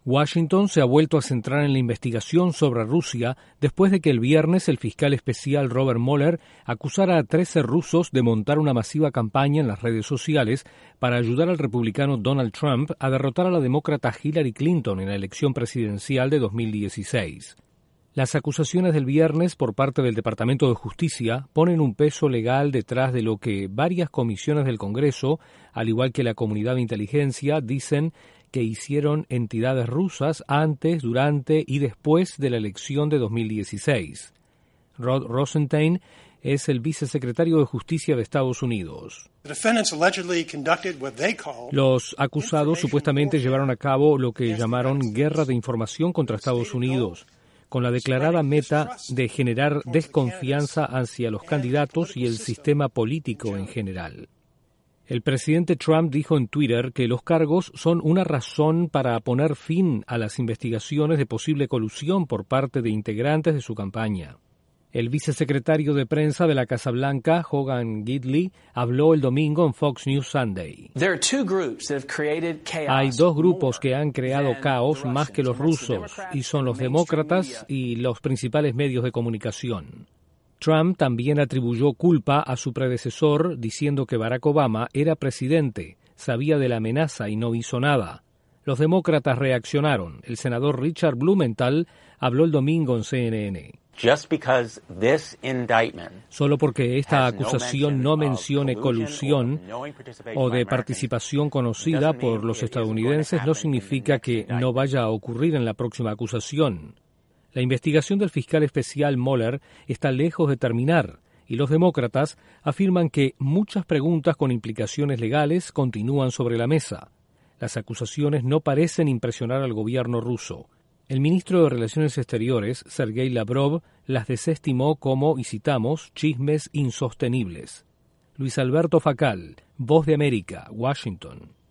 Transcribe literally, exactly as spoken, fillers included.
Washington se ha vuelto a centrar en la investigación sobre Rusia después de que el viernes el fiscal especial Robert Mueller acusara a trece rusos de montar una masiva campaña en las redes sociales para ayudar al republicano Donald Trump a derrotar a la demócrata Hillary Clinton en la elección presidencial de dos mil dieciséis. Las acusaciones del viernes por parte del Departamento de Justicia ponen un peso legal detrás de lo que varias comisiones del Congreso, al igual que la comunidad de inteligencia, dicen que hicieron entidades rusas antes, durante y después de la elección de dos mil dieciséis. Rod Rosenstein es el vicesecretario de Justicia de Estados Unidos. Los acusados supuestamente llevaron a cabo lo que llamaron guerra de información contra Estados Unidos, con la declarada meta de generar desconfianza hacia los candidatos y el sistema político en general. El presidente Trump dijo en Twitter que los cargos son una razón para poner fin a las investigaciones de posible colusión por parte de integrantes de su campaña. El vicesecretario de prensa de la Casa Blanca, Hogan Gidley, habló el domingo en Fox News Sunday. Hay dos grupos que han creado caos más que los rusos, y son los demócratas y los principales medios de comunicación. Trump también atribuyó culpa a su predecesor, diciendo que Barack Obama era presidente, sabía de la amenaza y no hizo nada. Los demócratas reaccionaron. El senador Richard Blumenthal habló el domingo en C N N. Solo porque esta acusación no mencione colusión o de participación conocida por los estadounidenses no significa que no vaya a ocurrir en la próxima acusación. La investigación del fiscal especial Mueller está lejos de terminar y los demócratas afirman que muchas preguntas con implicaciones legales continúan sobre la mesa. Las acusaciones no parecen impresionar al gobierno ruso. El ministro de Relaciones Exteriores, Sergei Lavrov, las desestimó como, y citamos, chismes insostenibles. Luis Alberto Facal, Voz de América, Washington.